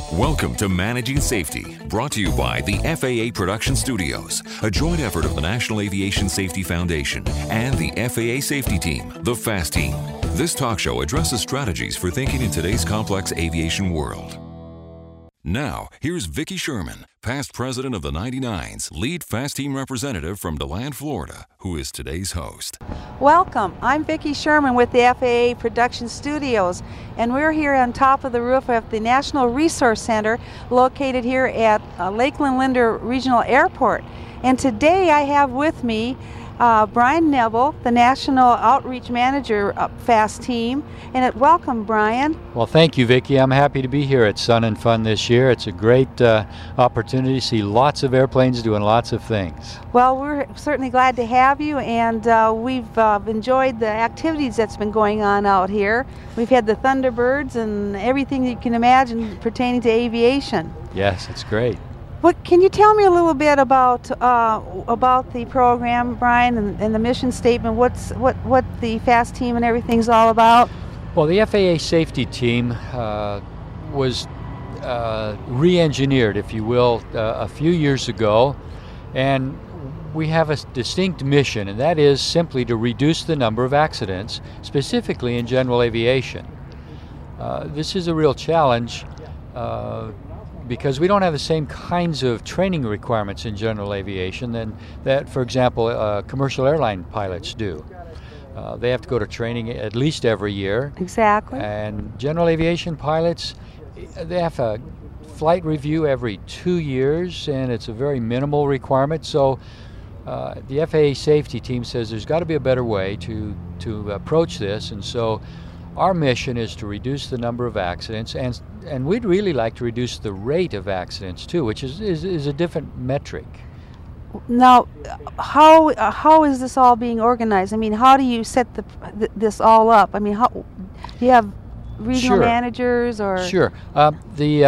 Welcome to Managing Safety, brought to you by the FAA Production Studios, a joint effort of the National Aviation Safety Foundation and the FAA Safety Team, the FAST Team. This talk show addresses strategies for thinking in today's complex aviation world. Now, here's Vicki Sherman, past president of the 99s, lead FAST Team representative from DeLand, Florida, who is today's host. Welcome. I'm Vicki Sherman with the FAA Production Studios, and we're here on top of the roof of the National Resource Center located here at Lakeland Linder Regional Airport. And today I have with me Brian Neville, the National Outreach Manager of FAST Team. And welcome, Brian. Well, thank you, Vicki. I'm happy to be here at Sun and Fun this year. It's a great opportunity to see lots of airplanes doing lots of things. Well, we're certainly glad to have you, and we've enjoyed the activities that's been going on out here. We've had the Thunderbirds and everything you can imagine pertaining to aviation. Yes, it's great. What can you tell me a little bit about the program, Brian, and the mission statement? What the FAST Team and everything's all about? Well, the FAA Safety Team was re-engineered, if you will, a few years ago, and we have a distinct mission, and that is simply to reduce the number of accidents, specifically in general aviation. This is a real challenge because we don't have the same kinds of training requirements in general aviation that, for example, commercial airline pilots do. They have to go to training at least every year. Exactly. And general aviation pilots, they have a flight review every 2 years, and it's a very minimal requirement. So the FAA Safety Team says there's got to be a better way to approach this, and so our mission is to reduce the number of accidents, and we'd really like to reduce the rate of accidents too, which is a different metric. Now, how is this all being organized? I mean, how do you set this all up? I mean, how do you have regional managers or? Sure. The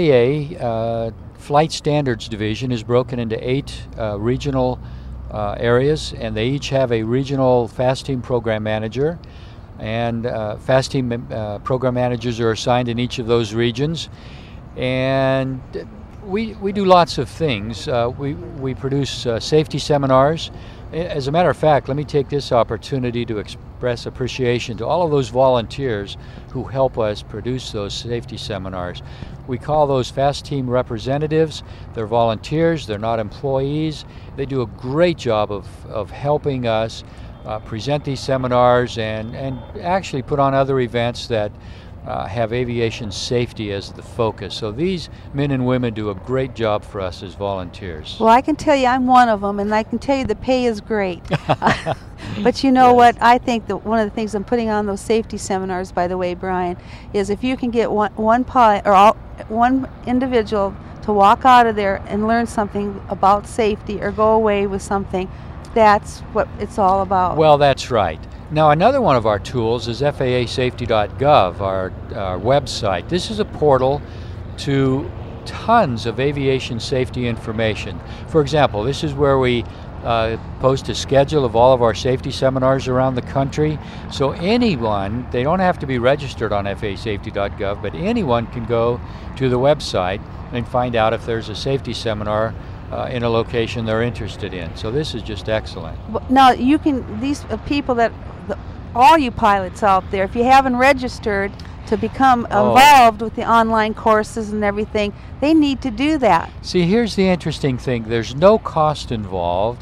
FAA Flight Standards Division is broken into 8 regional areas, and they each have a regional FAST Team program manager. And FAST Team program managers are assigned in each of those regions, and we do lots of things. We produce safety seminars. As a matter of fact, let me take this opportunity to express appreciation to all of those volunteers who help us produce those safety seminars. We call those FAST Team representatives. They're volunteers, they're not employees. They do a great job of helping us present these seminars and actually put on other events that have aviation safety as the focus. So these men and women do a great job for us as volunteers. Well, I can tell you I'm one of them, and I can tell you the pay is great. But you know what? I think that one of the things I'm putting on those safety seminars, by the way, Brian, is if you can get one pilot or one individual to walk out of there and learn something about safety or go away with something, that's what it's all about. Well, that's right. Now, another one of our tools is FAASafety.gov, our website. This is a portal to tons of aviation safety information. For example, this is where we post a schedule of all of our safety seminars around the country. So anyone, they don't have to be registered on FAASafety.gov, but anyone can go to the website and find out if there's a safety seminar in a location they're interested in. So this is just excellent. Now, you can, these people all you pilots out there, if you haven't registered to become involved with the online courses and everything, they need to do that. See, here's the interesting thing. There's no cost involved.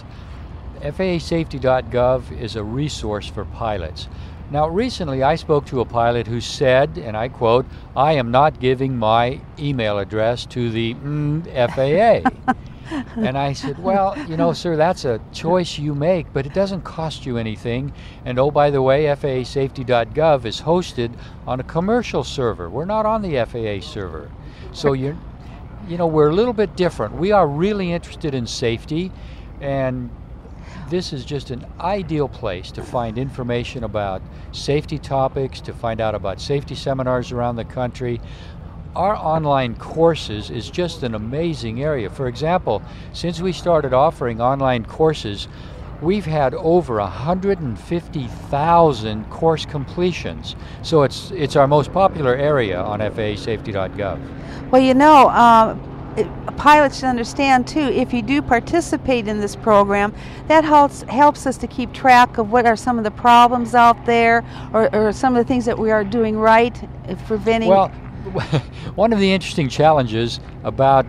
FAASafety.gov is a resource for pilots. Now, recently I spoke to a pilot who said, and I quote, "I am not giving my email address to the FAA." And I said, well, you know, sir, that's a choice you make, but it doesn't cost you anything. And oh, by the way, FAASafety.gov is hosted on a commercial server. We're not on the FAA server. So we're a little bit different. We are really interested in safety, and this is just an ideal place to find information about safety topics, to find out about safety seminars around the country. Our online courses is just an amazing area. For example, since we started offering online courses, we've had over 150,000 course completions. So it's our most popular area on FAAsafety.gov. Well, you know, pilots should understand too, if you do participate in this program, that helps us to keep track of what are some of the problems out there, or some of the things that we are doing right, preventing. Well, one of the interesting challenges about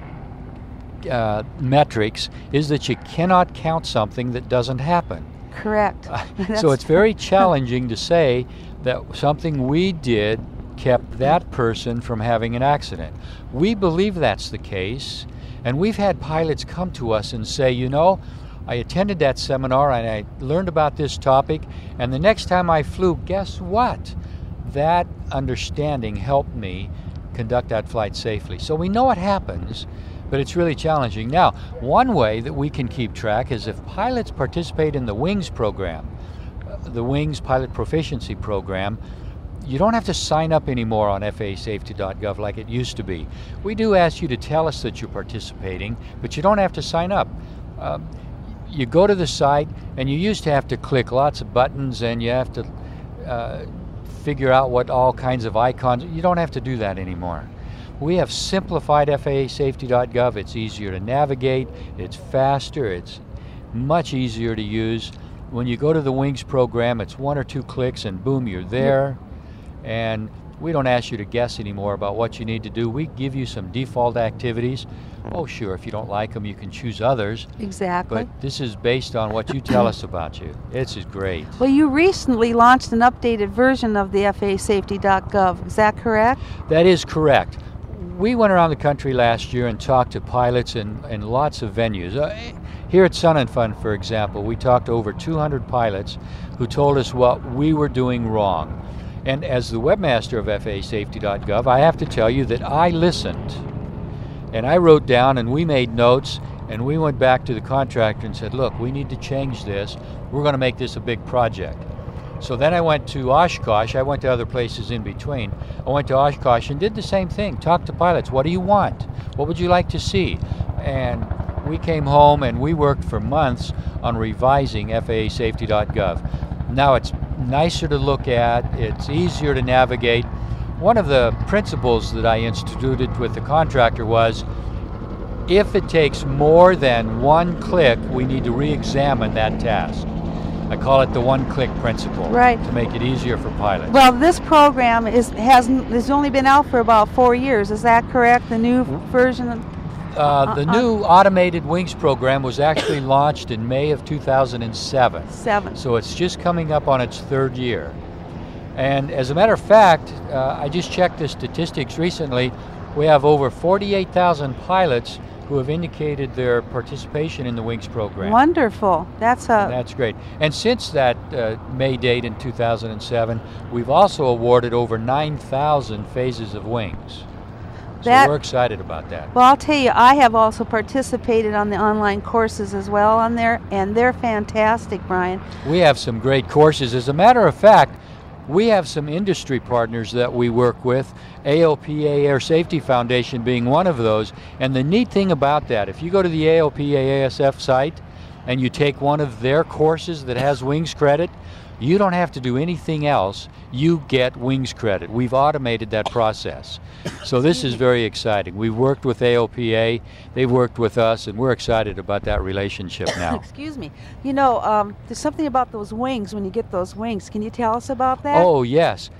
metrics is that you cannot count something that doesn't happen. Correct. So it's very challenging to say that something we did kept that person from having an accident. We believe that's the case, and we've had pilots come to us and say, you know, I attended that seminar and I learned about this topic, and the next time I flew, guess what? That understanding helped me conduct that flight safely. So we know what happens, but it's really challenging. Now, one way that we can keep track is if pilots participate in the WINGS program, the WINGS Pilot Proficiency Program. You don't have to sign up anymore on FAAsafety.gov like it used to be. We do ask you to tell us that you're participating, but you don't have to sign up. You go to the site, and you used to have to click lots of buttons, and you have to figure out what all kinds of icons. You don't have to do that anymore. We have simplified FAAsafety.gov. It's easier to navigate, it's faster, it's much easier to use. When you go to the WINGS program, it's 1 or 2 clicks and boom, you're there. And we don't ask you to guess anymore about what you need to do. We give you some default activities. Oh, sure, if you don't like them, you can choose others. Exactly. But this is based on what you tell us about you. This is great. Well, you recently launched an updated version of the FAAsafety.gov. Is that correct? That is correct. We went around the country last year and talked to pilots in lots of venues. Here at Sun and Fun, for example, we talked to over 200 pilots who told us what we were doing wrong. And as the webmaster of FAAsafety.gov, I have to tell you that I listened. And I wrote down, and we made notes, and we went back to the contractor and said, look, we need to change this. We're going to make this a big project. So then I went to Oshkosh. I went to other places in between. I went to Oshkosh and did the same thing. Talked to pilots. What do you want? What would you like to see? And we came home and we worked for months on revising FAAsafety.gov. Now it's nicer to look at. It's easier to navigate. One of the principles that I instituted with the contractor was, if it takes more than 1 click, we need to re-examine that task. I call it the 1-click principle, right, to make it easier for pilots. Well, this program has only been out for about 4 years. Is that correct? The new version? The new automated WINGS program was actually launched in May of 2007. So it's just coming up on its 3rd year. And as a matter of fact, I just checked the statistics recently. We have over 48,000 pilots who have indicated their participation in the WINGS program. Wonderful. That's great. And since that May date in 2007, we've also awarded over 9,000 phases of WINGS. So we're excited about that. Well, I'll tell you, I have also participated on the online courses as well on there, and they're fantastic, Brian. We have some great courses. As a matter of fact, we have some industry partners that we work with, ALPA Air Safety Foundation being one of those. And the neat thing about that, if you go to the ALPA ASF site and you take one of their courses that has WINGS credit, you don't have to do anything else. You get WINGS credit. We've automated that process. So this is very exciting. We've worked with ALPA, they've worked with us, and we're excited about that relationship now. Excuse me. You know, there's something about those wings when you get those wings. Can you tell us about that? Oh, yes.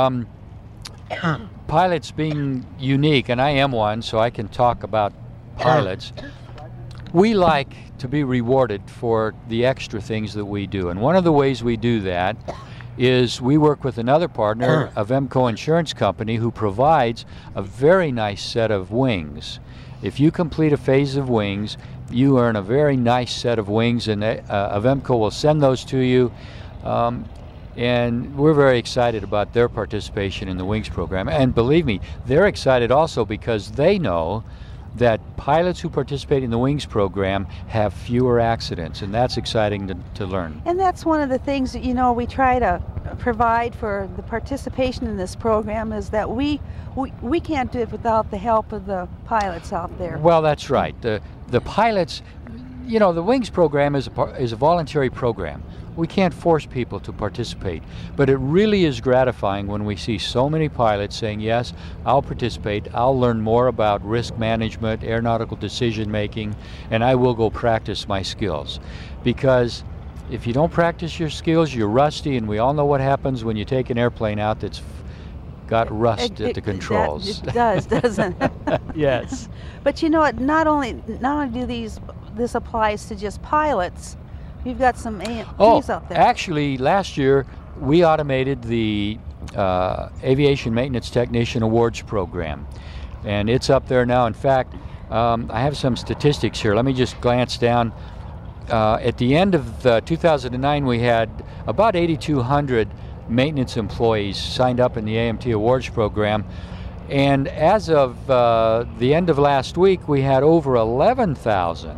Pilots being unique, and I am one, so I can talk about pilots. We like to be rewarded for the extra things that we do. And one of the ways we do that is we work with another partner, Avemco Insurance Company, who provides a very nice set of wings. If you complete a phase of wings, you earn a very nice set of wings, and Avemco will send those to you. And we're very excited about their participation in the WINGS program. And believe me, they're excited also because they know that pilots who participate in the WINGS program have fewer accidents, and that's exciting to learn. And that's one of the things that, you know, we try to provide for the participation in this program, is that we can't do it without the help of the pilots out there. Well, that's right. The pilots, you know, the Wings program is a voluntary program. We can't force people to participate, but it really is gratifying when we see so many pilots saying, yes, I'll participate, I'll learn more about risk management, aeronautical decision making, and I will go practice my skills. Because if you don't practice your skills, you're rusty, and we all know what happens when you take an airplane out that's got rust at the controls. It does, doesn't it? Yes. But you know what, not only do this applies to just pilots, you've got some AMTs out there. Actually, last year we automated the Aviation Maintenance Technician Awards program, and it's up there now. In fact, I have some statistics here. Let me just glance down. At the end of 2009, we had about 8,200 maintenance employees signed up in the AMT Awards program, and as of the end of last week, we had over 11,000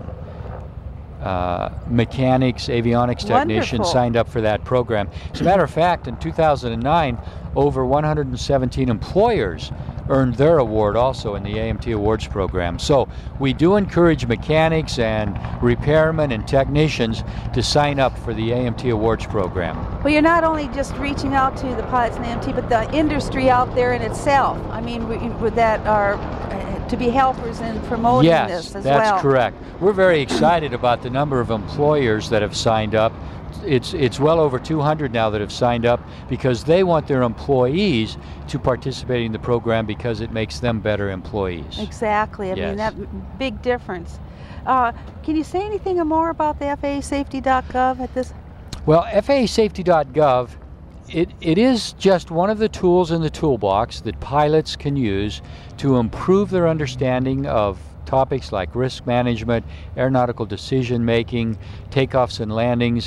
mechanics, avionics technicians signed up for that program. As a matter of fact, in 2009, over 117 employers earned their award also in the AMT Awards program. So we do encourage mechanics and repairmen and technicians to sign up for the AMT Awards program. Well, you're not only just reaching out to the pilots in AMT, but the industry out there in itself. I mean, that are to be helpers in promoting this as well. Yes, that's correct. We're very excited about the number of employers that have signed up. It's well over 200 now that have signed up because they want their employees to participate in the program because it makes them better employees. Exactly. I mean, that big difference. Can you say anything more about the FAAsafety.gov at this? Well, FAAsafety.gov, it is just one of the tools in the toolbox that pilots can use to improve their understanding of topics like risk management, aeronautical decision making, takeoffs and landings.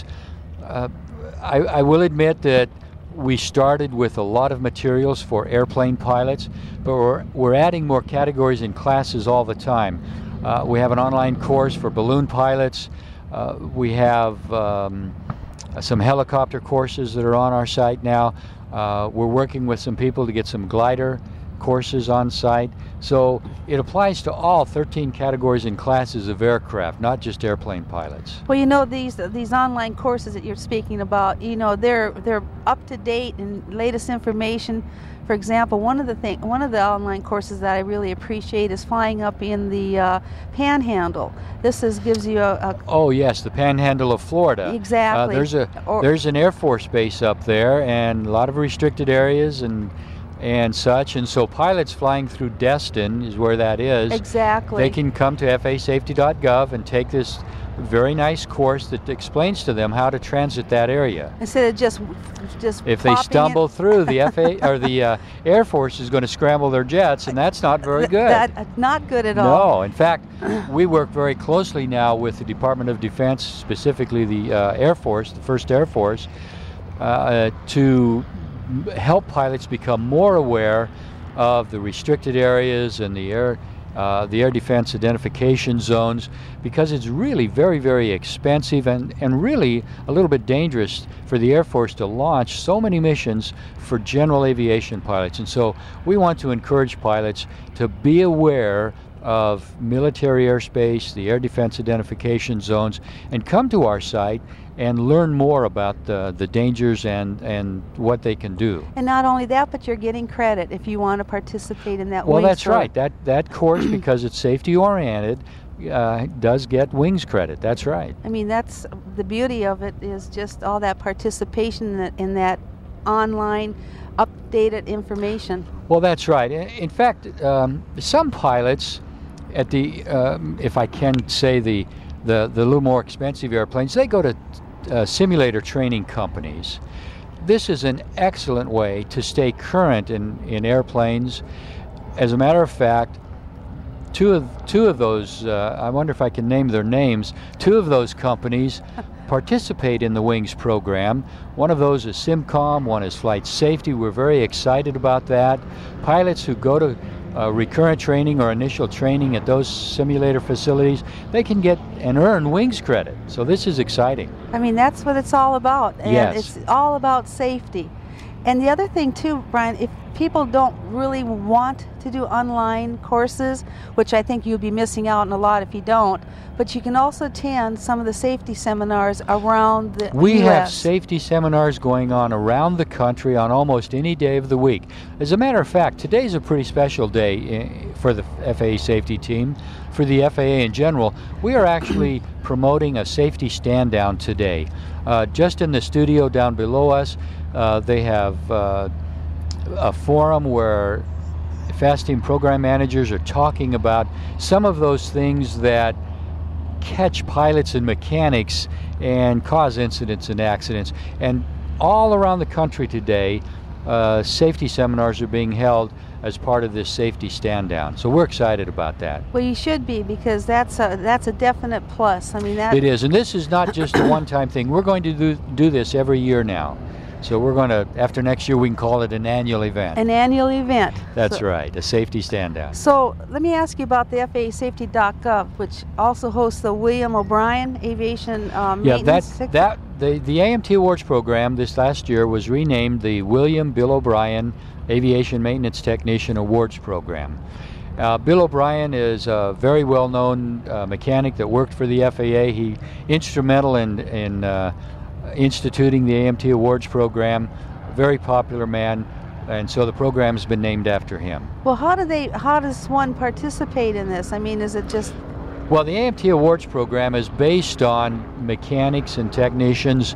I will admit that we started with a lot of materials for airplane pilots, but we're adding more categories and classes all the time. We have an online course for balloon pilots. We have some helicopter courses that are on our site now. We're working with some people to get some glider courses on site. So it applies to all 13 categories and classes of aircraft, not just airplane pilots. Well, you know, these online courses that you're speaking about, you know, they're up to date and latest information. For example, one of the online courses that I really appreciate is flying up in the Panhandle. This gives you a oh yes, the Panhandle of Florida. Exactly. There's an Air Force base up there, and a lot of restricted areas and such, and so pilots flying through Destin is where that is. Exactly. They can come to FAAsafety.gov and take this very nice course that explains to them how to transit that area. Instead of just if they stumble through, the FAA or the Air Force is going to scramble their jets, and that's not very good. That's not good at all. No, in fact, we work very closely now with the Department of Defense, specifically the Air Force, the 1st Air Force, to help pilots become more aware of the restricted areas and the air defense identification zones, because it's really very, very expensive and really a little bit dangerous for the Air Force to launch so many missions for general aviation pilots. And so we want to encourage pilots to be aware of military airspace, the air defense identification zones, and come to our site and learn more about the dangers and what they can do. And not only that, but you're getting credit if you want to participate in that. Well, that's right. That course, because it's safety oriented, does get Wings credit. That's right. I mean, that's the beauty of it, is just all that participation in that online updated information. Well, that's right. In fact, some pilots at the if I can say the little more expensive airplanes, they go to simulator training companies. This is an excellent way to stay current in airplanes. As a matter of fact, two of those, I wonder if I can name their names, two of those companies participate in the Wings program. One of those is SimCom, one is Flight Safety. We're very excited about that. Pilots who go to recurrent training or initial training at those simulator facilities, they can get and earn Wings credit. So this is exciting. I mean, that's what it's all about. And yes. It's all about safety. And the other thing too, Brian, if people don't really want to do online courses, which I think you'll be missing out on a lot if you don't, but you can also attend some of the safety seminars around the We US. have safety seminars going on around the country on almost any day of the week. As a matter of fact, today's a pretty special day for the FAA safety team, for the FAA in general. We are actually promoting a safety stand down today. Just in the studio down below us, they have a forum where FAST team program managers are talking about some of those things that catch pilots and mechanics and cause incidents and accidents. And all around the country today, safety seminars are being held as part of this safety stand down. So we're excited about that. Well, you should be, because that's a definite plus. I mean, that It is, and this is not just a one-time thing. We're going to do this every year now. So we're going to, after next year, we can call it an annual event. an annual event. That's right, a safety stand down. So let me ask you about the FAAsafety.gov, which also hosts the William O'Brien Aviation Maintenance. the AMT Awards program this last year was renamed the William Bill O'Brien Aviation Maintenance Technician Awards Program. Bill O'Brien is a very well-known mechanic that worked for the FAA. He instrumental in instituting the AMT Awards program. Very popular man, and so the program has been named after him. Well, how does one participate in this? I mean, is it just... Well, the AMT Awards program is based on mechanics and technicians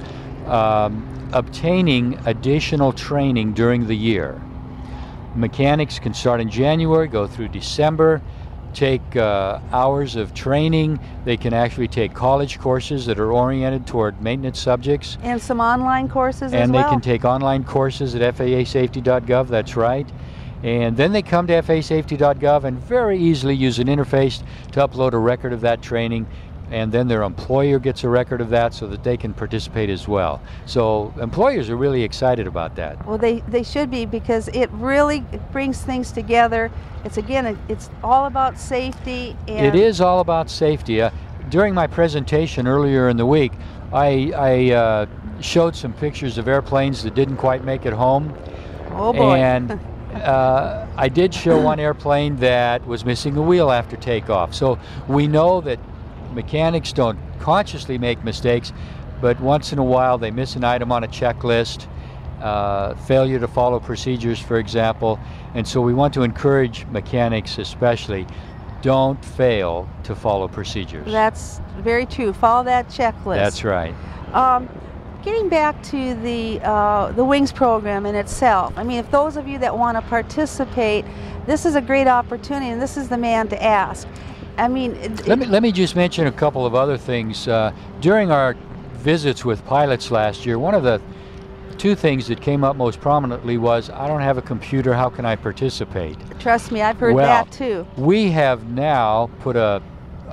obtaining additional training during the year. Mechanics can start in January, go through December, take hours of training. They can actually take college courses that are oriented toward maintenance subjects. And some online courses as well? And they can take online courses at FAAsafety.gov, that's right. And then they come to FAAsafety.gov and very easily use an interface to upload a record of that training, and then their employer gets a record of that so that they can participate as well. So employers are really excited about that. Well, they should be, because it really brings things together. It's all about safety. And It is all about safety. During my presentation earlier in the week, I showed some pictures of airplanes that didn't quite make it home. Oh boy. And I did show one airplane that was missing a wheel after takeoff. So we know that mechanics don't consciously make mistakes, but once in a while they miss an item on a checklist, failure to follow procedures, for example. And so we want to encourage mechanics especially, don't fail to follow procedures. That's very true. Follow that checklist. That's right. Getting back to the WINGS program in itself, I mean, if those of you that want to participate, this is a great opportunity, and this is the man to ask. I mean, let me just mention a couple of other things. During our visits with pilots last year, one of the two things that came up most prominently was, I don't have a computer, how can I participate? Trust me, I've heard that too. We have now put a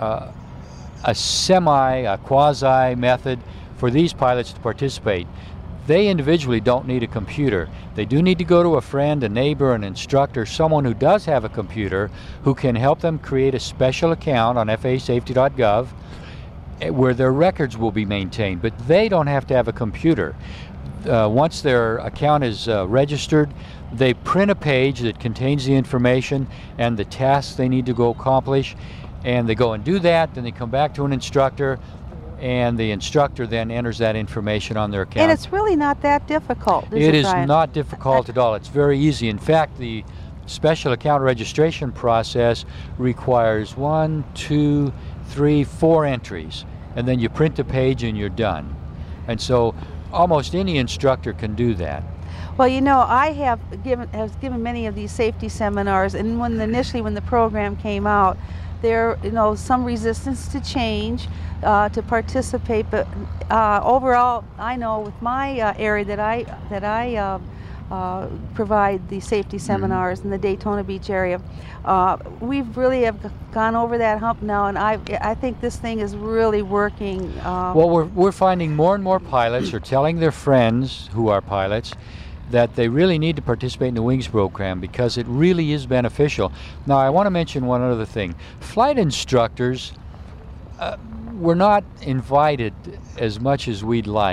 quasi method for these pilots to participate. They individually don't need a computer. They do need to go to a friend, a neighbor, an instructor, someone who does have a computer who can help them create a special account on FAAsafety.gov where their records will be maintained, but they don't have to have a computer. Once their account is registered, they print a page that contains the information and the tasks they need to go accomplish, and they go and do that, then they come back to an instructor, and the instructor then enters that information on their account. And it's really not that difficult, is it, It is Brian? not difficult at all. It's very easy. In fact, the special account registration process requires 1, 2, 3, 4 entries, and then you print the page and you're done. And so almost any instructor can do that. Well, you know, I have given many of these safety seminars, and initially when the program came out, there, some resistance to change, to participate, but overall, I know with my area that I provide the safety seminars in the Daytona Beach area, we really have gone over that hump now, and I think this thing is really working. Well, we're finding more and more pilots are telling their friends who are pilots that they really need to participate in the WINGS program because it really is beneficial. Now, I want to mention one other thing. Flight instructors were not invited as much as we'd liked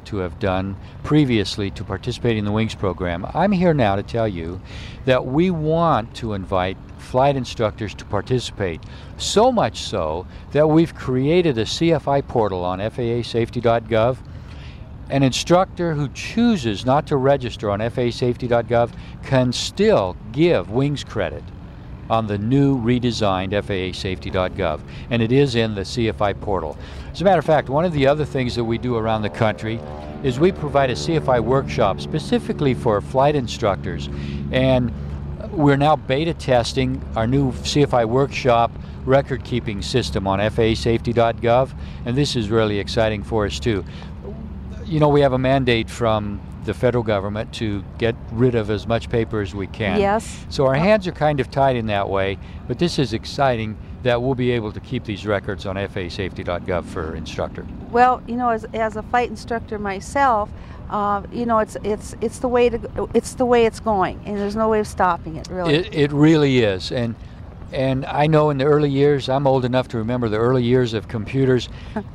to have done previously to participate in the WINGS program. I'm here now to tell you that we want to invite flight instructors to participate, so much so that we've created a CFI portal on FAAsafety.gov. An instructor who chooses not to register on FAAsafety.gov can still give WINGS credit on the new redesigned FAAsafety.gov, and it is in the CFI portal. As a matter of fact, one of the other things that we do around the country is we provide a CFI workshop specifically for flight instructors, and we're now beta testing our new CFI workshop record-keeping system on FAAsafety.gov, and this is really exciting for us too. You know, we have a mandate from the federal government to get rid of as much paper as we can. Yes. So our hands are kind of tied in that way, but this is exciting that we'll be able to keep these records on FAAsafety.gov for instructor. Well, you know, as a flight instructor myself, you know, it's the way it's going, and there's no way of stopping it, really. It really is, and I know in the early years, I'm old enough to remember the early years of computers.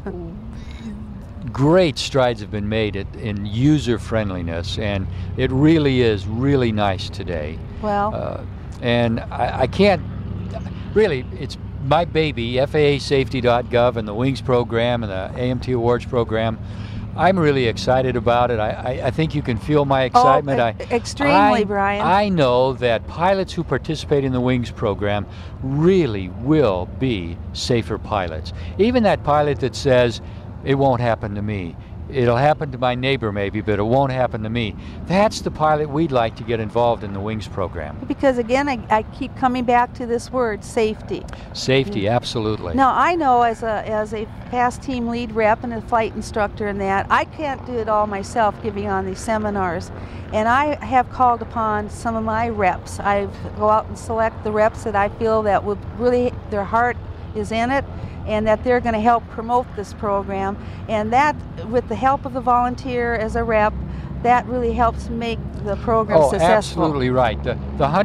Great strides have been made in user friendliness, and it really is really nice today. Well, and I can't really, it's my baby, FAAsafety.gov and the WINGS program and the AMT Awards program. I'm really excited about it. I think you can feel my excitement. Extremely, Brian. I know that pilots who participate in the WINGS program really will be safer pilots. Even that pilot that says, it won't happen to me. It'll happen to my neighbor maybe, but it won't happen to me. That's the pilot we'd like to get involved in the WINGS program. Because again, I keep coming back to this word, safety. Safety, absolutely. Now, I know as a past team lead rep and a flight instructor in that, I can't do it all myself giving on these seminars. And I have called upon some of my reps. I go out and select the reps that I feel that would really, their heart is in it, and that they're going to help promote this program, and that, with the help of the volunteer as a rep, that really helps make the program successful. Absolutely right. The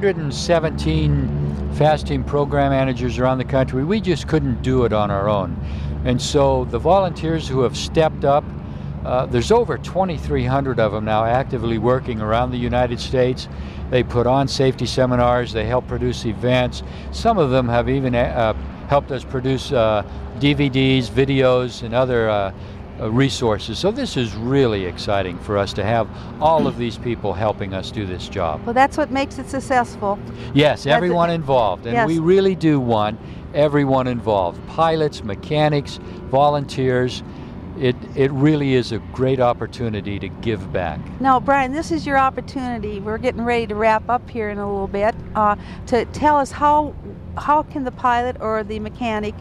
117 FAST Team program managers around the country, we just couldn't do it on our own. And so the volunteers who have stepped up, there's over 2,300 of them now actively working around the United States. They put on safety seminars, they help produce events. Some of them have even helped us produce DVDs, videos, and other resources. So this is really exciting for us to have all of these people helping us do this job. Well, that's what makes it successful. Yes, everyone involved. And yes, we really do want everyone involved. Pilots, mechanics, volunteers. It really is a great opportunity to give back. Now, Brian, this is your opportunity. We're getting ready to wrap up here in a little bit, to tell us how can the pilot or the mechanic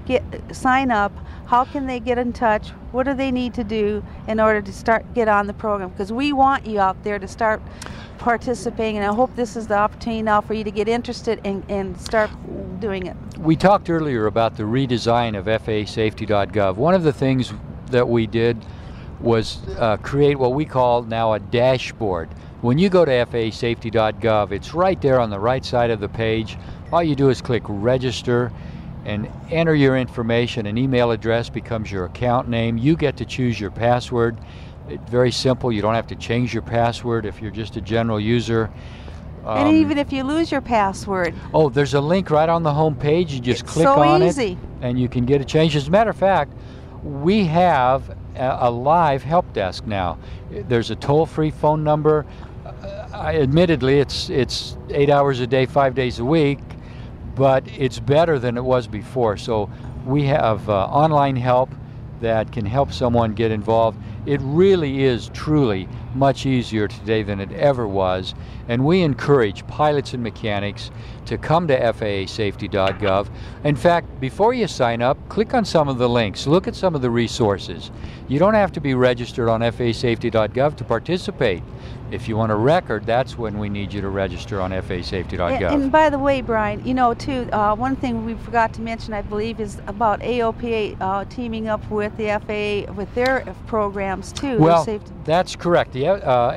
sign up? How can they get in touch? What do they need to do in order to get on the program? Because we want you out there to start participating, and I hope this is the opportunity now for you to get interested and start doing it. We talked earlier about the redesign of FAAsafety.gov. One of the things that we did was create what we call now a dashboard. When you go to FAAsafety.gov, it's right there on the right side of the page. All you do is click register and enter your information. An email address becomes your account name. You get to choose your password. It's very simple. You don't have to change your password if you're just a general user. And even if you lose your password. Oh, there's a link right on the home page. You just click on it and you can get it changed. As a matter of fact, we have a live help desk now. There's a toll-free phone number. Admittedly, it's 8 hours a day, 5 days a week, but it's better than it was before. So we have online help that can help someone get involved. It really is truly much easier today than it ever was, and we encourage pilots and mechanics to come to FAAsafety.gov. In fact, before you sign up, click on some of the links, look at some of the resources. You don't have to be registered on FAAsafety.gov to participate. If you want a record, that's when we need you to register on FAAsafety.gov. And by the way, Brian, you know, too, one thing we forgot to mention, I believe, is about AOPA teaming up with the FAA with their programs, too. Well, that's correct. The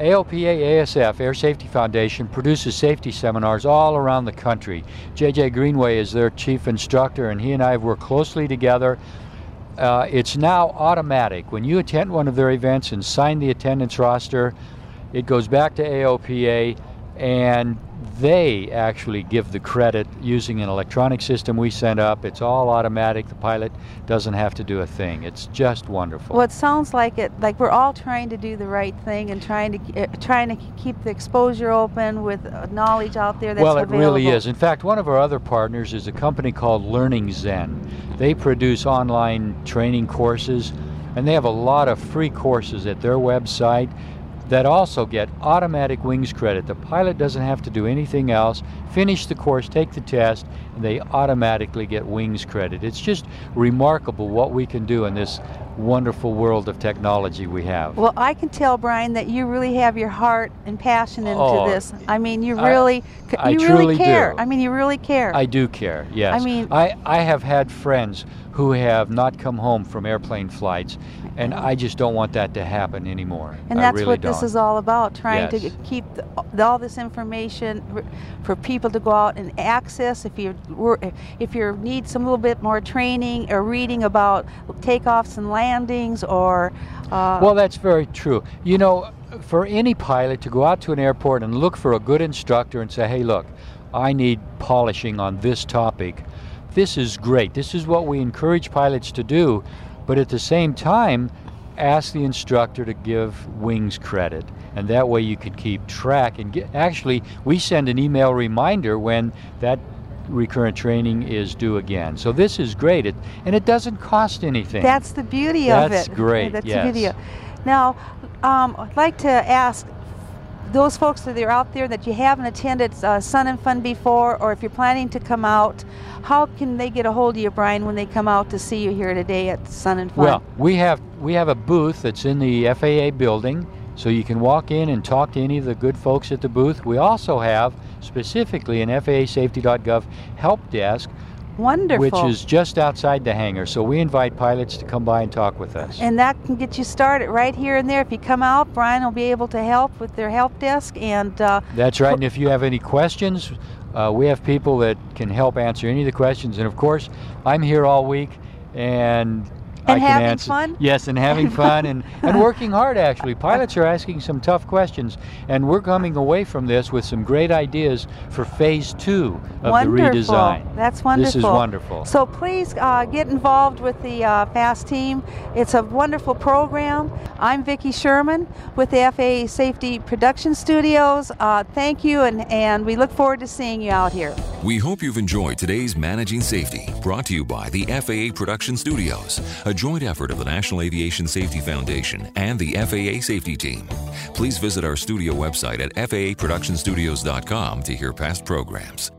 AOPA-ASF, Air Safety Foundation, produces safety seminars all around the country. J.J. Greenway is their chief instructor, and he and I have worked closely together. it's now automatic. When you attend one of their events and sign the attendance roster, it goes back to AOPA, and they actually give the credit using an electronic system we send up. It's all automatic. The pilot doesn't have to do a thing. It's just wonderful. Well, it sounds like we're all trying to do the right thing and trying to keep the exposure open with knowledge out there that's available. Well, it really is. In fact, one of our other partners is a company called Learning Zen. They produce online training courses, and they have a lot of free courses at their website that also get automatic wings credit. The pilot doesn't have to do anything else. Finish the course, take the test, and they automatically get wings credit. It's just remarkable what we can do in this wonderful world of technology we have. Well, I can tell, Brian, that you really have your heart and passion into this. I mean, you really care. Do. I mean, you really care. I do care, yes. I mean, I have had friends who have not come home from airplane flights, and I just don't want that to happen anymore. And that's really what this is all about, trying to keep all this information for people to go out and access. If you need some little bit more training or reading about takeoffs and landings, or well, that's very true. You know, for any pilot to go out to an airport and look for a good instructor and say, hey, look, I need polishing on this topic, this is great. This is what we encourage pilots to do, but at the same time, ask the instructor to give wings credit, and that way you can keep track. And actually, we send an email reminder when that recurrent training is due again. So this is great, and it doesn't cost anything. That's the beauty of it. That's great. That's yes. the beauty. Now, I'd like to ask those folks that are out there that you haven't attended Sun and Fun before, or if you're planning to come out, how can they get a hold of you, Brian, when they come out to see you here today at Sun and Fun? Well, we have a booth that's in the FAA building, so you can walk in and talk to any of the good folks at the booth. We also have specifically an FAASafety.gov help desk, wonderful, which is just outside the hangar. So we invite pilots to come by and talk with us. And that can get you started right here and there. If you come out, Brian will be able to help with their help desk. And that's right. And if you have any questions, we have people that can help answer any of the questions. And of course, I'm here all week, and I can having answer. fun? Yes, and having fun and working hard, actually. Pilots are asking some tough questions, and we're coming away from this with some great ideas for phase 2 of the redesign. That's wonderful. This is wonderful. So please get involved with the FAST team. It's a wonderful program. I'm Vicki Sherman with the FAA Safety Production Studios. Thank you, and we look forward to seeing you out here. We hope you've enjoyed today's Managing Safety, brought to you by the FAA Production Studios, a joint effort of the National Aviation Safety Foundation and the FAA Safety Team. Please visit our studio website at faaproductionstudios.com to hear past programs.